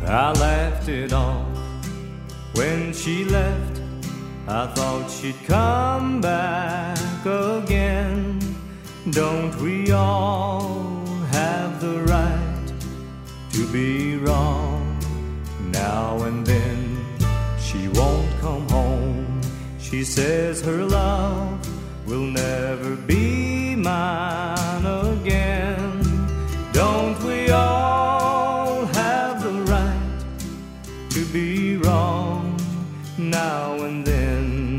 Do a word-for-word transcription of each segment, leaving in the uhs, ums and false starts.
I laughed it off when she left. I thought she'd come back again. Don't we all have the right to be wrong now and then? She won't come home. She says her love will never be mine again. Don't we all have the right to be wrong now and then?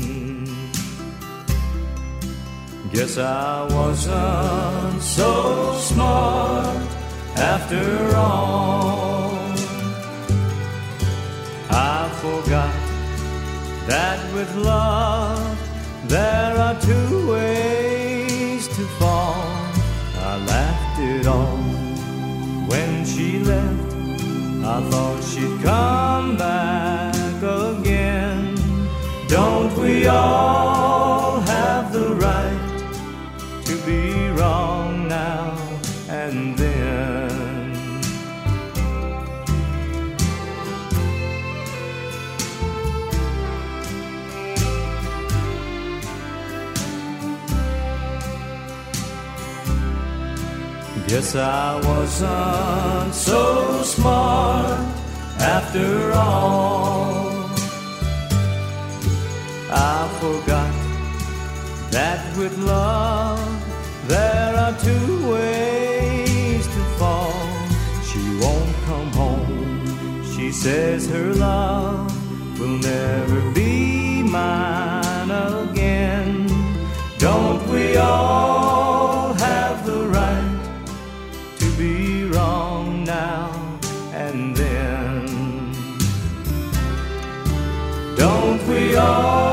Guess I wasn't so smart after all. I forgot that with love there are two ways to fall. I laughed it off when she left. I thought she'd come back again. Don't we all have the right to be wrong now and then? Guess I wasn't so smart after all. I forgot that with love there are two ways to fall. She won't come home. She says her love will never be mine again. Don't we all have the right to be wrong now and then? Don't we all